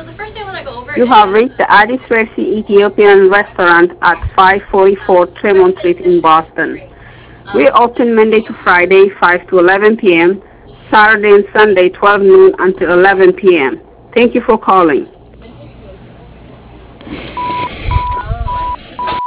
You have reached the Addis Resi Ethiopian restaurant at 544 Tremont Street in Boston. We're open Monday to Friday, 5 to 11 p.m., Saturday and Sunday, 12 noon until 11 p.m. Thank you for calling.